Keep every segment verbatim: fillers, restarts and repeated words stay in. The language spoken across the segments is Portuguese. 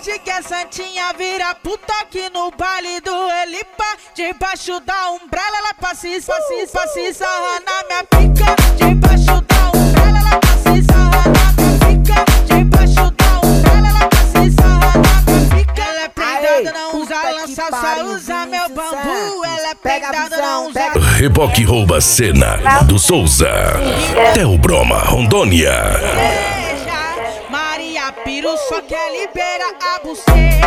Hoje que a Santinha vira puta aqui no baile do Elipa. Debaixo da umbrella ela passa e passa, passa e sarra na minha pica. Debaixo da umbrella ela passa e sarra na minha pica. Debaixo da umbrella ela passa e sarra na minha pica. Ela é prendada, não usa lança, só usa meu bambu. Ela é prendada, não usa... Reboque rouba cena do Souza. Theo Broma, Rondônia. Maria Piru só quer liberar a buceta.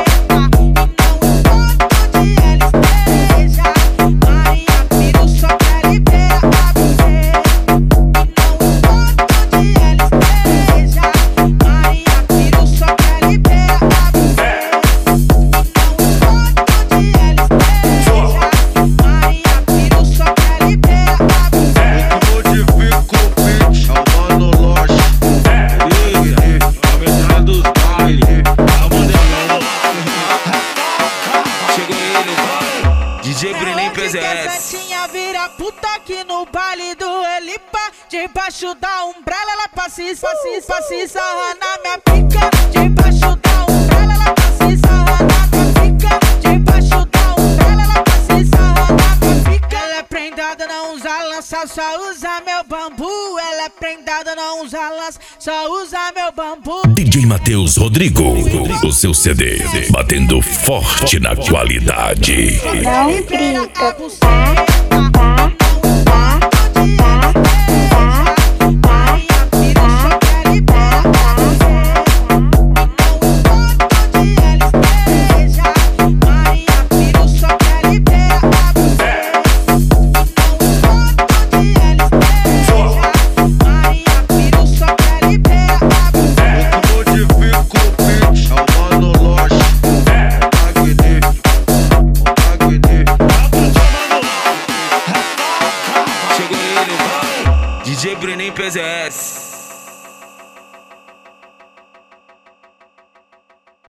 D J Brenem P Z S. Santinha vira puta aqui no baile do Elipa. Debaixo da umbrella ela passa e passa e passa e sarra na minha pica. Debaixo da umbrella ela passa e sarra na minha pica. Debaixo da umbrella ela passa e sarra na minha pica. Ela é prendada, não usa lança, só usa meu bambu. Ela é prendada, não usa lança, só usa meu bambu. D J Matheus Rodrigo, o seu C D, batendo forte na qualidade. Não grita, tá? Tá, tá, tá, tá, D J Brenem P Z S.